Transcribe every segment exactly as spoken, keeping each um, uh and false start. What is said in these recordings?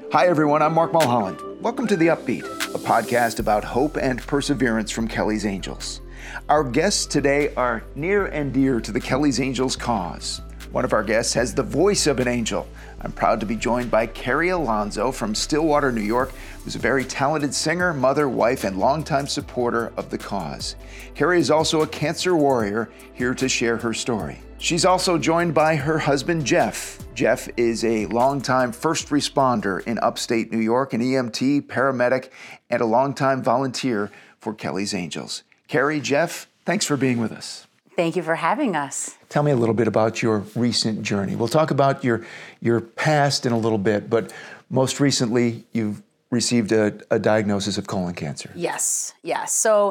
Hi, everyone. I'm Mark Mulholland. Welcome to The Upbeat, a podcast about hope and perseverance from Kelly's Angels. Our guests today are near and dear to the Kelly's Angels cause. One of our guests has the voice of an angel. I'm proud to be joined by Carrie Alonzo from Stillwater, New York, who's a very talented singer, mother, wife, and longtime supporter of the cause. Carrie is also a cancer warrior here to share her story. She's also joined by her husband, Jeff. Jeff is a longtime first responder in upstate New York, an E M T, paramedic, and a longtime volunteer for Kelly's Angels. Carrie, Jeff, thanks for being with us. Thank you for having us. Tell me a little bit about your recent journey. We'll talk about your your past in a little bit, but most recently you've received a, a diagnosis of colon cancer. Yes, yes. So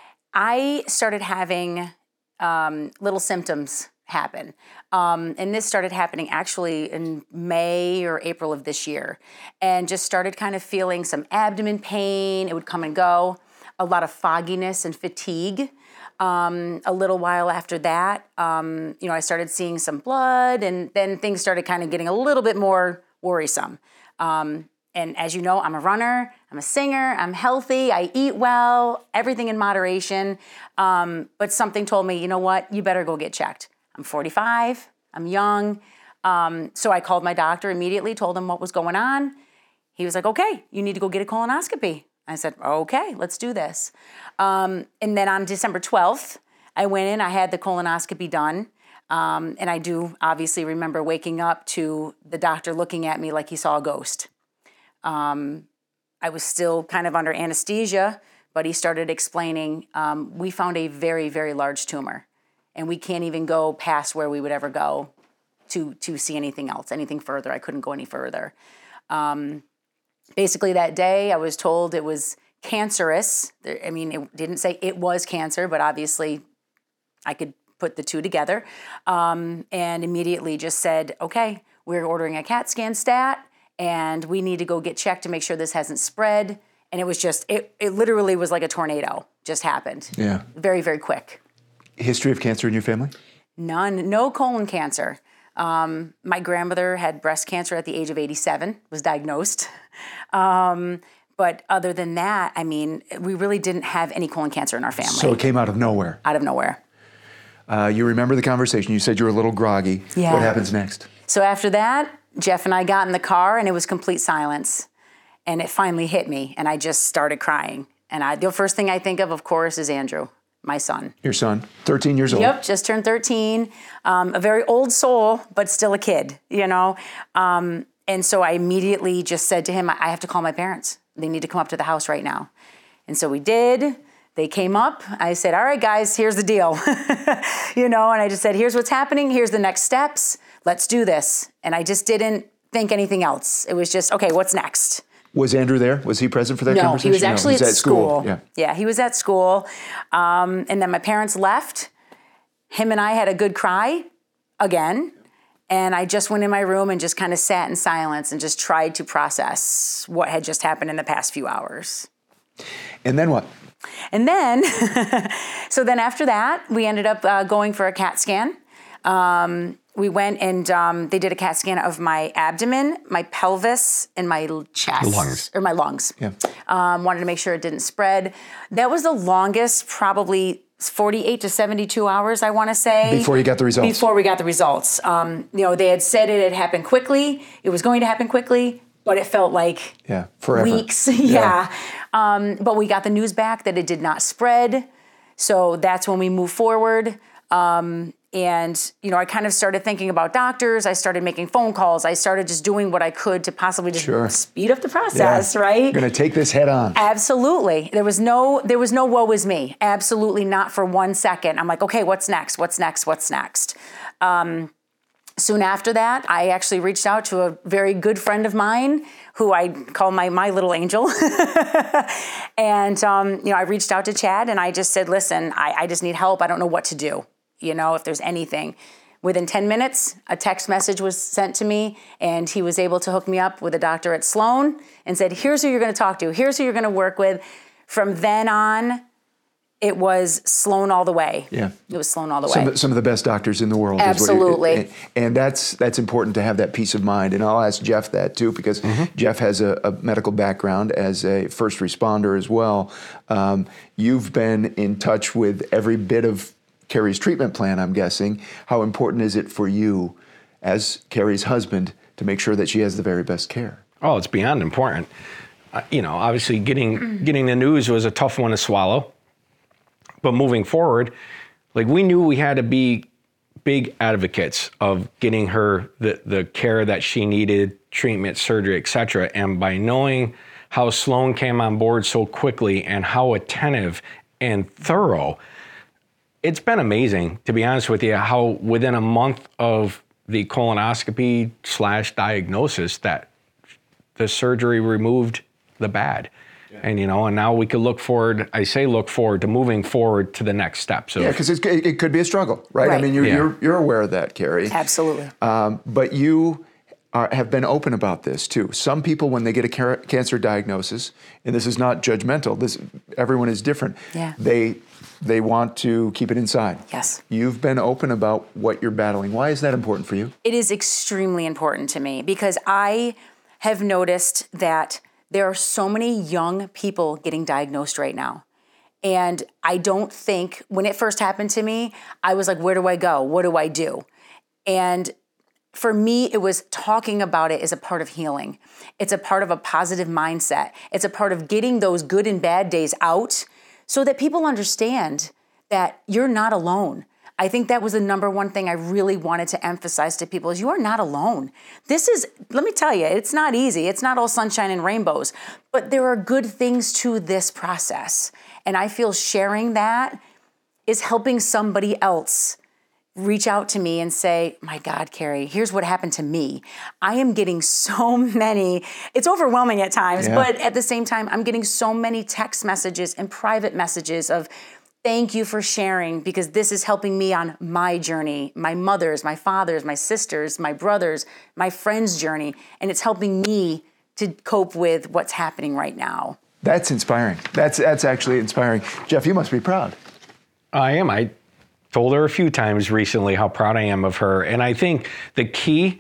I started having um, little symptoms happen. Um, and this started happening actually in May or April of this year. And just started kind of feeling some abdomen pain. It would come and go. A lot of fogginess and fatigue. Um, a little while after that, um, you know, I started seeing some blood, and then things started kind of getting a little bit more worrisome. Um, and as you know, I'm a runner, I'm a singer, I'm healthy, I eat well, everything in moderation. Um, but something told me, you know what, you better go get checked. I'm forty-five, I'm young. Um, so I called my doctor immediately, told him what was going on. He was like, okay, you need to go get a colonoscopy. I said, okay, let's do this. Um, and then on December twelfth, I went in, I had the colonoscopy done. Um, and I do obviously remember waking up to the doctor looking at me like he saw a ghost. Um, I was still kind of under anesthesia, but he started explaining, um, we found a very, very large tumor. And we can't even go past where we would ever go to, to see anything else, anything further. I couldn't go any further. Um, Basically, that day, I was told it was cancerous. I mean, it didn't say it was cancer, but obviously I could put the two together. Um, and immediately just said, okay, we're ordering a CAT scan stat, and we need to go get checked to make sure this hasn't spread. And it was just, it, it literally was like a tornado, just happened. Yeah. Very, very quick. History of cancer in your family? None, no colon cancer. Um, my grandmother had breast cancer at the age of eighty-seven, was diagnosed. Um, but other than that, I mean, we really didn't have any colon cancer in our family. So it came out of nowhere? Out of nowhere. Uh, you remember the conversation. You said you were a little groggy. Yeah. What happens next? So after that, Jeff and I got in the car, and it was complete silence. And it finally hit me, and I just started crying. And I, the first thing I think of, of course, is Andrew. My son. Your son, thirteen years old. Yep, just turned thirteen. Um, a very old soul, but still a kid, you know. Um, and so I immediately just said to him, I have to call my parents. They need to come up to the house right now. And so we did. They came up. I said, all right, guys, here's the deal. you know, and I just said, here's what's happening. Here's the next steps. Let's do this. And I just didn't think anything else. It was just, okay, what's next? Was Andrew there? Was he present for that no, conversation? He was actually no, he was at, at school. school. Yeah. yeah, he was at school. Um, and then my parents left. Him and I had a good cry again. And I just went in my room and just kind of sat in silence and just tried to process what had just happened in the past few hours. And then what? And then, so then after that, we ended up uh, going for a CAT scan. Um, We went and um, they did a CAT scan of my abdomen, my pelvis, and my chest. Lungs. Or my lungs. Yeah. Um, wanted to make sure it didn't spread. That was the longest, probably forty-eight to seventy-two hours, I want to say. Before you got the results? Before we got the results. Um, you know, they had said it had happened quickly. It was going to happen quickly, but it felt like yeah, forever. weeks. yeah. yeah. Um, but we got the news back that it did not spread. So that's when we moved forward. Um, And, you know, I kind of started thinking about doctors. I started making phone calls. I started just doing what I could to possibly just sure. speed up the process, yeah. right? You're going to take this head on. Absolutely. There was no, there was no woe is me. Absolutely not for one second. I'm like, okay, what's next? What's next? What's next? Um, soon after that, I actually reached out to a very good friend of mine who I call my, my little angel. and, um, you know, I reached out to Chad and I just said, listen, I, I just need help. I don't know what to do. You know, if there's anything. Within ten minutes, a text message was sent to me, and he was able to hook me up with a doctor at Sloan and said, here's who you're going to talk to. Here's who you're going to work with. From then on, it was Sloan all the way. Yeah. It was Sloan all the way. Some, some of the best doctors in the world. Absolutely. Is what it, and, and that's that's important to have that peace of mind. And I'll ask Jeff that too, because mm-hmm. Jeff has a, a medical background as a first responder as well. Um, you've been in touch with every bit of Carrie's treatment plan, I'm guessing. How important is it for you as Carrie's husband to make sure that she has the very best care? Oh, it's beyond important. Uh, you know, obviously getting getting the news was a tough one to swallow. But moving forward, like we knew we had to be big advocates of getting her the, the care that she needed, treatment, surgery, et cetera. And by knowing how Sloan came on board so quickly and how attentive and thorough, it's been amazing, to be honest with you, how within a month of the colonoscopy slash diagnosis that the surgery removed the bad. And, you know, and now we could look forward, I say look forward to moving forward to the next step. So yeah, because it, it could be a struggle, right? right. I mean, you're, yeah. you're, you're aware of that, Carrie. Absolutely. Um, but you are, have been open about this, too. Some people, when they get a car- cancer diagnosis, and this is not judgmental, this everyone is different, yeah. they they want to keep it inside. Yes. You've been open about what you're battling. Why is that important for you? It is extremely important to me because I have noticed that there are so many young people getting diagnosed right now. And I don't think, when it first happened to me, I was like, where do I go? What do I do? And for me, it was talking about it as a part of healing. It's a part of a positive mindset. It's a part of getting those good and bad days out so that people understand that you're not alone. I think that was the number one thing I really wanted to emphasize to people is you are not alone. This is, let me tell you, it's not easy. It's not all sunshine and rainbows, but there are good things to this process. And I feel sharing that is helping somebody else reach out to me and say, my God, Carrie, here's what happened to me. I am getting so many, it's overwhelming at times, yeah. but at the same time, I'm getting so many text messages and private messages of, thank you for sharing because this is helping me on my journey, my mother's, my father's, my sister's, my brother's, my friend's journey, and it's helping me to cope with what's happening right now. That's inspiring. That's that's actually inspiring. Jeff, you must be proud. I am. I told her a few times recently how proud I am of her. And I think the key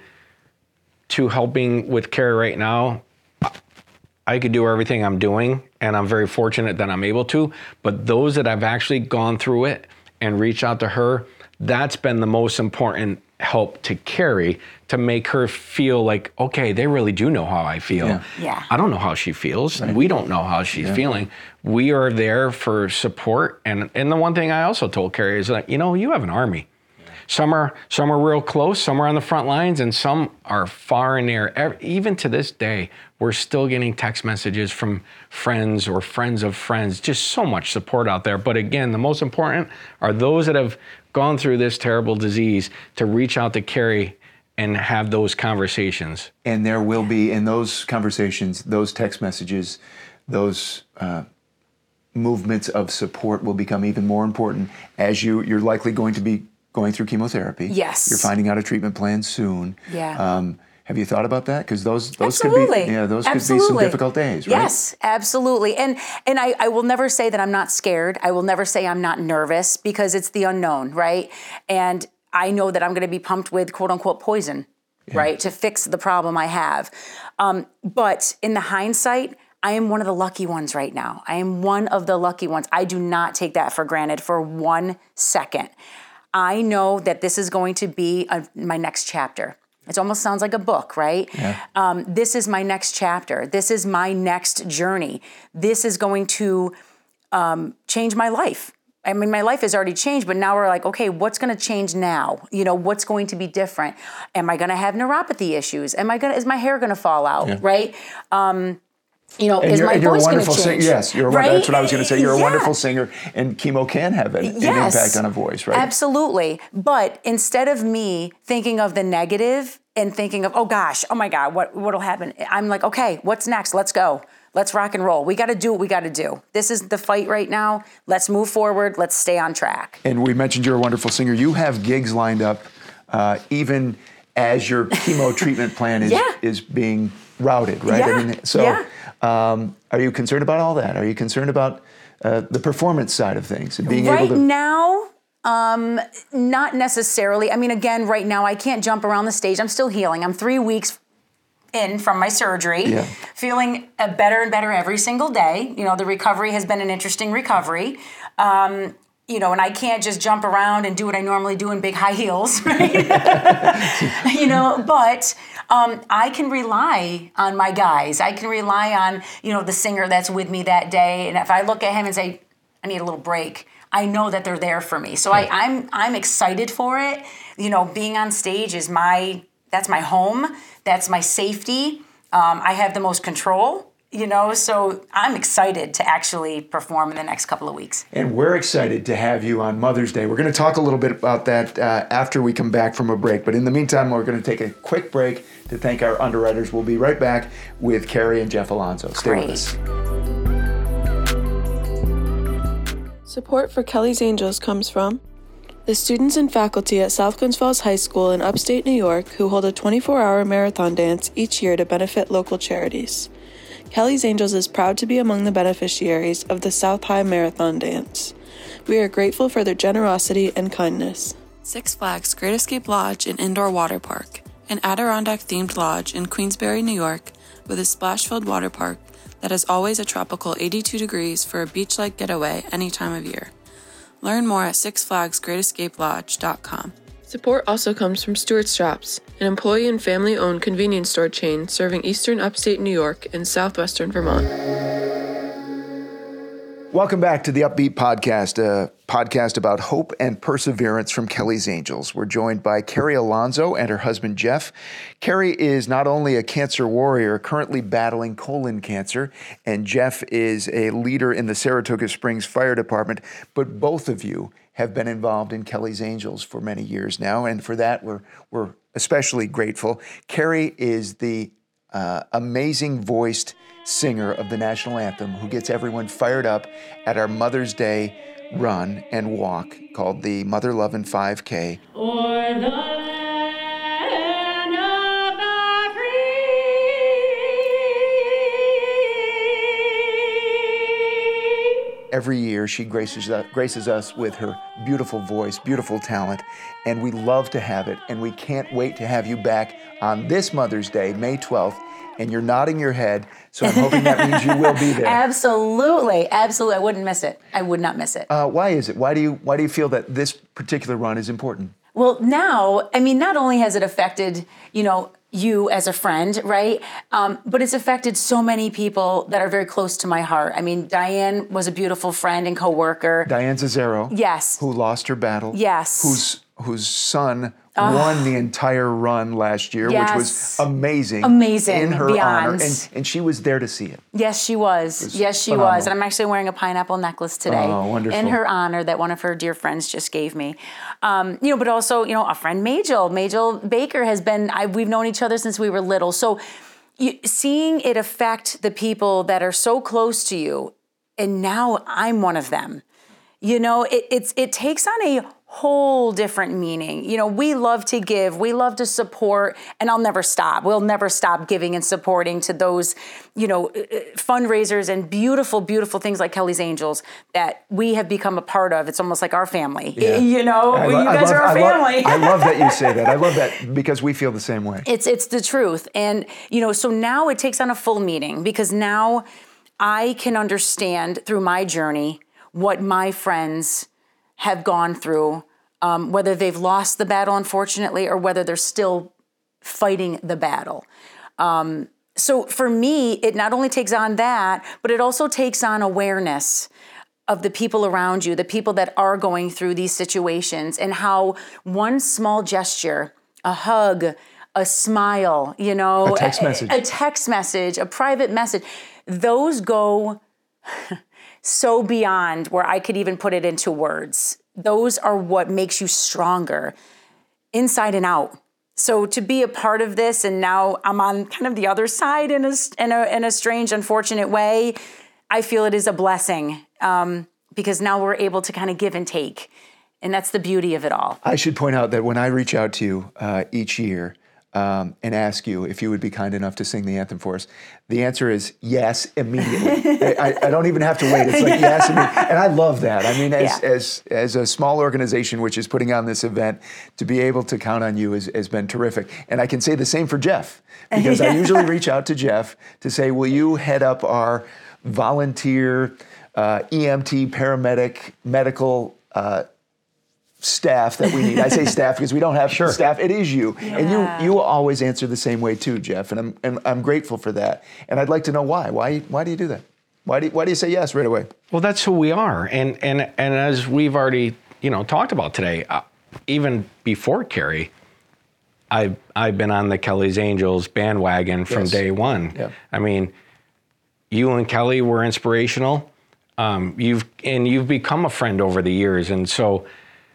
to helping with Carrie right now, I could do everything I'm doing, and I'm very fortunate that I'm able to, but those that have actually gone through it and reached out to her, that's been the most important help to Carrie to make her feel like, okay, they really do know how I feel. Yeah. Yeah. I don't know how she feels. Right. We don't know how she's yeah. feeling. We are there for support. And, and the one thing I also told Carrie is that, you know, you have an army. Some are some are real close, some are on the front lines, and some are far and near. Even to this day, we're still getting text messages from friends or friends of friends. Just so much support out there. But again, the most important are those that have gone through this terrible disease to reach out to Carrie and have those conversations. And there will be, in those conversations, those text messages, those uh, movements of support will become even more important as you, you're likely going to be going through chemotherapy. Yes. You're finding out a treatment plan soon. Yeah. Um, have you thought about that? Because those those absolutely. could be yeah those absolutely. could be some difficult days, right? Yes, absolutely. And and I, I will never say that I'm not scared. I will never say I'm not nervous because it's the unknown, right? And I know that I'm going to be pumped with quote unquote poison, yeah. right, to fix the problem I have. Um, but in the hindsight, I am one of the lucky ones right now. I am one of the lucky ones. I do not take that for granted for one second. I know that this is going to be a, my next chapter. It almost sounds like a book, right? Yeah. Um, this is my next chapter. This is my next journey. This is going to um, change my life. I mean, my life has already changed, but now we're like, okay, what's going to change now? You know, what's going to be different? Am I going to have neuropathy issues? Am I going to, is my hair going to fall out, yeah. right? Um, You know, and is my voice going to change? Sing- yes, you're a, right? that's what I was going to say. You're a yeah. wonderful singer, and chemo can have an, yes. an impact on a voice, right? Absolutely. But instead of me thinking of the negative and thinking of, oh gosh, oh my God, what what'll happen? I'm like, okay, what's next? Let's go. Let's rock and roll. We got to do what we got to do. This is the fight right now. Let's move forward. Let's stay on track. And we mentioned you're a wonderful singer. You have gigs lined up, uh, even as your chemo treatment plan is yeah. is being routed, right? Yeah. I mean, so Yeah. um, are you concerned about all that? Are you concerned about uh, the performance side of things and being Right able to? now, um, not necessarily. I mean, again, right now, I can't jump around the stage. I'm still healing. I'm three weeks in from my surgery, Yeah. feeling uh, better and better every single day. You know, the recovery has been an interesting recovery. Um, you know, and I can't just jump around and do what I normally do in big high heels, right? you know, but um, I can rely on my guys. I can rely on, you know, the singer that's with me that day. And if I look at him and say, I need a little break, I know that they're there for me. So I, I'm I'm excited for it. You know, being on stage is my, that's my home. That's my safety. Um, I have the most control. You know, so I'm excited to actually perform in the next couple of weeks. And we're excited to have you on Mother's Day. We're going to talk a little bit about that uh, after we come back from a break. But in the meantime, we're going to take a quick break to thank our underwriters. We'll be right back with Carrie and Jeff Alonso. Stay Great. with us. Support for Kelly's Angels comes from the students and faculty at South Glens Falls High School in upstate New York who hold a twenty-four hour marathon dance each year to benefit local charities. Kelly's Angels is proud to be among the beneficiaries of the South High Marathon Dance. We are grateful for their generosity and kindness. Six Flags Great Escape Lodge and Indoor Water Park, an Adirondack-themed lodge in Queensbury, New York, with a splash-filled water park that is always a tropical eighty-two degrees for a beach-like getaway any time of year. Learn more at six flags great escape lodge dot com. Support also comes from Stewart's Shops, an employee and family-owned convenience store chain serving eastern upstate New York and southwestern Vermont. Welcome back to the Upbeat Podcast, a podcast about hope and perseverance from Kelly's Angels. We're joined by Carrie Alonso and her husband, Jeff. Carrie is not only a cancer warrior currently battling colon cancer, and Jeff is a leader in the Saratoga Springs Fire Department, but both of you have been involved in Kelly's Angels for many years now, and for that we're we're especially grateful. Carrie is the uh, amazing voiced singer of the national anthem who gets everyone fired up at our Mother's Day run and walk called the Mother Lovin' five K. O'er the land of the free. Every year she graces us, graces us with her beautiful voice, beautiful talent, and we love to have it, and we can't wait to have you back on this Mother's Day, May twelfth, and you're nodding your head, so I'm hoping that means you will be there. Absolutely, absolutely. I wouldn't miss it. I would not miss it. Uh, why is it? Why do you why do you feel that this particular run is important? Well, now, I mean, not only has it affected, you know, you as a friend, right? Um, but it's affected so many people that are very close to my heart. I mean, Diane was a beautiful friend and coworker. Diane Zazzaro. Yes. Who lost her battle. Yes. Whose whose son won the entire run last year, which was Yes. amazing. Amazing, in her beyond. honor. And, and she was there to see it. Yes, she was. was Yes, she phenomenal. was. And I'm actually wearing a pineapple necklace today. Oh, wonderful. In her honor that one of her dear friends just gave me. Um, you know, but also, you know, a friend, Majel. Majel Baker has been, I, we've known each other since we were little. So you, seeing it affect the people that are so close to you, and now I'm one of them. You know, it, it's it takes on a whole different meaning. You know, we love to give, we love to support, and I'll never stop. We'll never stop giving and supporting to those, you know, fundraisers and beautiful, beautiful things like Kelly's Angels that we have become a part of. It's almost like our family. Yeah. You know, I you lo- I guys love- are our I love- family. I love that you say that. I love that because we feel the same way. It's it's the truth. And, you know, so now it takes on a full meaning because now I can understand through my journey what my friends have gone through, um, whether they've lost the battle, unfortunately, or whether they're still fighting the battle. Um, so for me, it not only takes on that, but it also takes on awareness of the people around you, the people that are going through these situations, and how one small gesture, a hug, a smile, you know, A text message. a, a text message, a private message, those go so beyond where I could even put it into words. Those are what makes you stronger inside and out. So to be a part of this, and now I'm on kind of the other side in a, in a, in a strange, unfortunate way, I feel it is a blessing um, because now we're able to kind of give and take. And that's the beauty of it all. I should point out that when I reach out to you uh, each year, um, and ask you if you would be kind enough to sing the anthem for us, the answer is yes immediately. I, I don't even have to wait. It's like yes immediately. And I love that. I mean, as, Yeah. as, as a small organization which is putting on this event, to be able to count on you has, has been terrific. And I can say the same for Jeff, because I usually reach out to Jeff to say, will you head up our volunteer uh, E M T, paramedic, medical uh, staff that we need. I say staff because we don't have Sure. staff. It is you. Yeah. And you you always answer the same way too, Jeff. And I'm and I'm grateful for that. And I'd like to know why. Why why do you do that? Why do you, why do you say yes right away? Well, that's who we are, and and and as we've already you know talked about today, uh, even before Carrie, I've I've been on the Kelly's Angels bandwagon from Yes. day one. Yeah. I mean, you and Kelly were inspirational. Um, you've and you've become a friend over the years, and so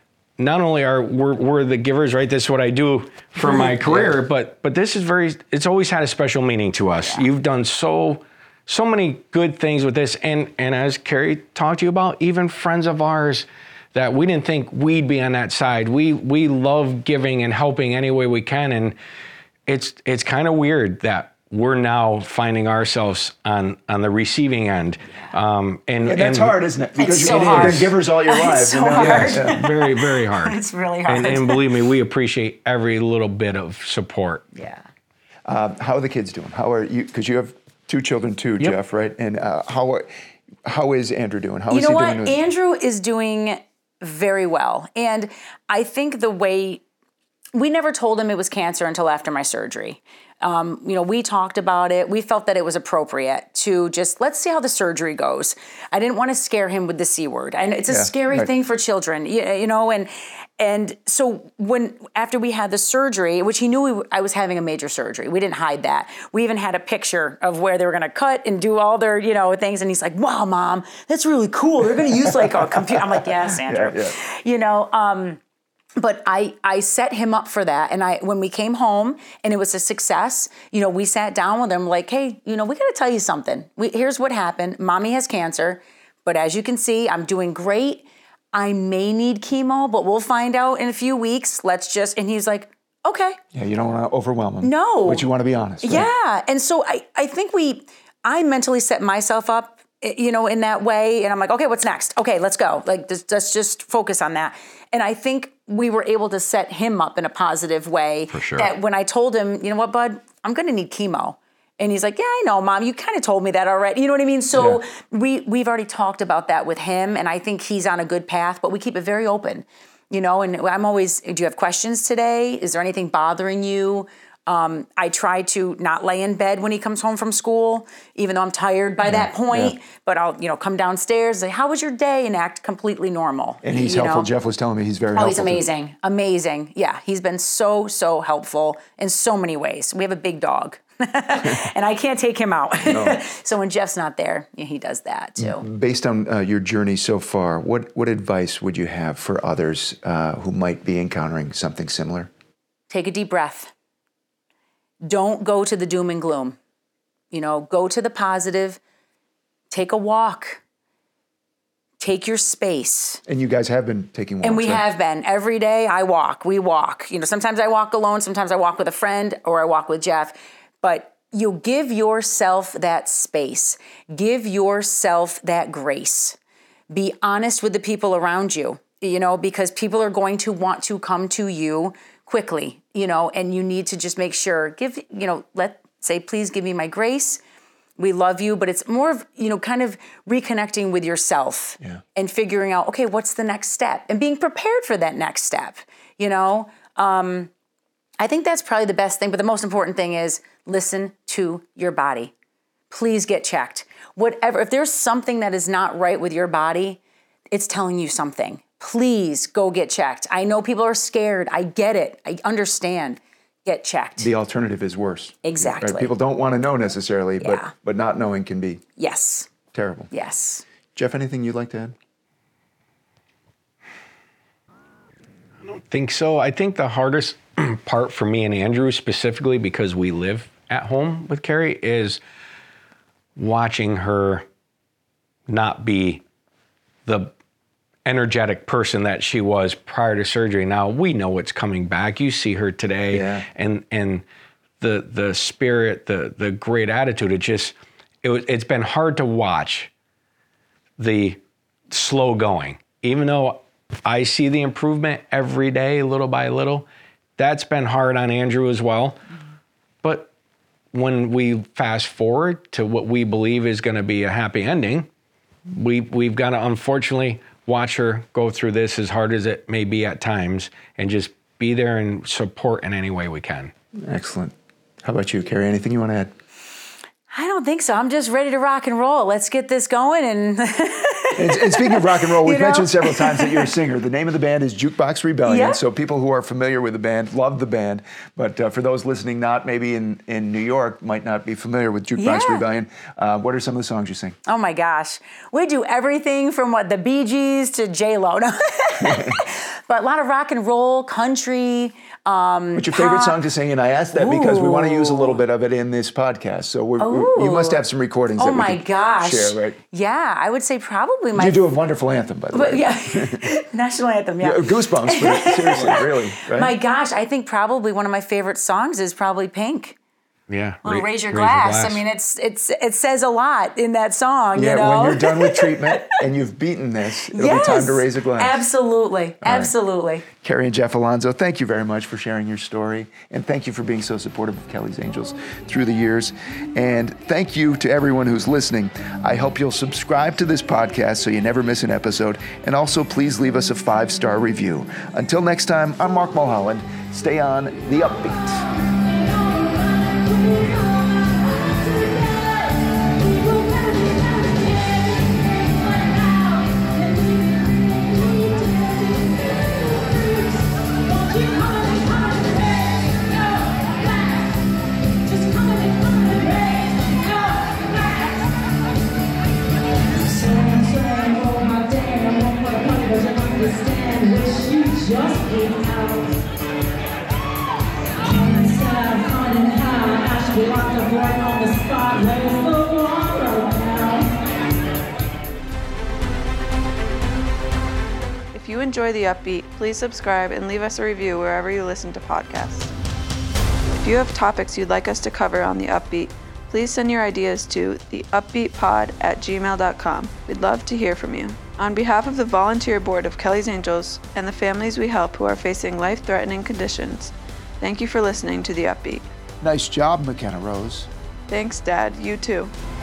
not only are we're, we're the givers, right? This is what I do for my career, but but this is very. It's always had a special meaning to us. Yeah. You've done so. So many good things with this, and and as Carrie talked to you about, even friends of ours that we didn't think we'd be on that side. We we love giving and helping any way we can, and it's it's kind of weird that we're now finding ourselves on on the receiving end. Um, and, And that's and hard, isn't it? Because so you've hard. been givers all your It's lives. so you know? hard. Yeah, yeah. very very hard. It's really hard. And, and believe me, we appreciate every little bit of support. Yeah. Um, how are the kids doing? How are you? Because you have two children too, Yep. Jeff, right? And uh, how are, how is Andrew doing? How You is know he what? doing? with- Andrew is doing very well. And I think the way we never told him it was cancer until after my surgery. Um, you know, we talked about it. We felt that it was appropriate to just let's see how the surgery goes. I didn't want to scare him with the C word. And it's a Yeah, scary right. thing for children, you, you know, and and so when after we had the surgery, which he knew we, I was having a major surgery, we didn't hide that. We even had a picture of where they were going to cut and do all their, you know, things. And he's like, "Wow, Mom, that's really cool. They're going to use like a computer." I'm like, "Yes, Andrew." Yeah, yeah. You know. Um, But I, I set him up for that. And I when we came home and it was a success, you know, we sat down with him like, hey, you know, we got to tell you something. We, here's what happened. Mommy has cancer. But as you can see, I'm doing great. I may need chemo, but we'll find out in a few weeks. Let's just, and he's like, okay. Yeah, you don't want to overwhelm him. No. But you want to be honest. Right? Yeah. And so I, I think we, I mentally set myself up, you know, in that way. And I'm like, okay, what's next? Okay, let's go. Like, let's, let's just focus on that. And I think we were able to set him up in a positive way. For sure. That when I told him, you know what, bud, I'm going to need chemo. And he's like, yeah, I know, Mom, you kind of told me that already. You know what I mean? So Yeah. we, we've already talked about that with him. And I think he's on a good path, but we keep it very open, you know, and I'm always, do you have questions today? Is there anything bothering you? Um, I try to not lay in bed when he comes home from school, even though I'm tired by that point. yeah. But I'll, you know, come downstairs, say, "How was your day?" and act completely normal. And he's you helpful. know? Jeff was telling me he's very Oh, helpful. he's too. amazing, amazing. Yeah, he's been so so helpful in so many ways. We have a big dog, and I can't take him out. So when Jeff's not there, yeah, he does that too. Based on uh, your journey so far, what, what advice would you have for others uh, who might be encountering something similar? Take a deep breath. Don't go to the doom and gloom. You know, go to the positive. Take a walk. Take your space. And you guys have been taking walks, And we right? have been. Every day I walk. We walk. You know, sometimes I walk alone, sometimes I walk with a friend, or I walk with Jeff. But you give yourself that space. Give yourself that grace. Be honest with the people around you, you know, because people are going to want to come to you quickly, you know, and you need to just make sure, give, you know, let, say, please give me my grace. We love you, but it's more of, you know, kind of reconnecting with yourself Yeah. and figuring out, okay, what's the next step? And being prepared for that next step, you know? Um, I think that's probably the best thing, but the most important thing is listen to your body. Please get checked. Whatever, if there's something that is not right with your body, it's telling you something. Please go get checked. I know people are scared. I get it. I understand. Get checked. The alternative is worse. Exactly. Right? People don't want to know necessarily, but, Yeah. but not knowing can be Yes. terrible. Yes. Jeff, anything you'd like to add? Think so. I think the hardest part for me and Andrew specifically, because we live at home with Carrie, is watching her not be the energetic person that she was prior to surgery. Now we know it's coming back. You see her today, Yeah. and and the the spirit, the the great attitude. It just it was, it's been hard to watch the slow going, even though I see the improvement every day, little by little. That's been hard on Andrew as well. But when we fast forward to what we believe is going to be a happy ending, we, we've got to unfortunately watch her go through this, as hard as it may be at times, and just be there and support in any way we can. Excellent. How about you, Carrie? Anything you want to add? I don't think so. I'm just ready to rock and roll. Let's get this going. And And, and speaking of rock and roll, we've You know? mentioned several times that you're a singer. The name of the band is Jukebox Rebellion. Yeah. So people who are familiar with the band love the band. But uh, for those listening, not maybe in, in New York, might not be familiar with Jukebox Yeah. Rebellion. Uh, what are some of the songs you sing? oh my gosh, we do everything from what the Bee Gees to J Lo. No. But a lot of rock and roll, country. Um, What's your favorite pop. song to sing? And I asked that because we want to use a little Ooh. bit of it in this podcast. So we're, we're, you Ooh. must have some recordings Oh that we my can gosh. share, right? Yeah, I would say probably my. You do a wonderful anthem, by the But way. yeah, national anthem. Yeah. Yeah, Goosebumps, but seriously, really, right? My gosh, I think probably one of my favorite songs is probably Pink. Yeah. Little Ra- raise your glass. I mean, it's it's it says a lot in that song. yeah, you know? when you're done with treatment and you've beaten this, it'll yes, be time to raise a glass. Absolutely, absolutely. Carrie and Jeff Alonso, thank you very much for sharing your story. And thank you for being so supportive of Kelly's Angels through the years. And thank you to everyone who's listening. I hope you'll subscribe to this podcast so you never miss an episode. And also, please leave us a five-star review. Until next time, I'm Mark Mulholland. Stay on The Upbeat. If you enjoy The Upbeat, please subscribe and leave us a review wherever you listen to podcasts. If you have topics you'd like us to cover on The Upbeat, please send your ideas to the upbeat pod at gmail dot com. We'd love to hear from you. On behalf of the volunteer board of Kelly's Angels and the families we help who are facing life-threatening conditions, thank you for listening to The Upbeat. Nice job, McKenna Rose. Thanks, Dad. You too.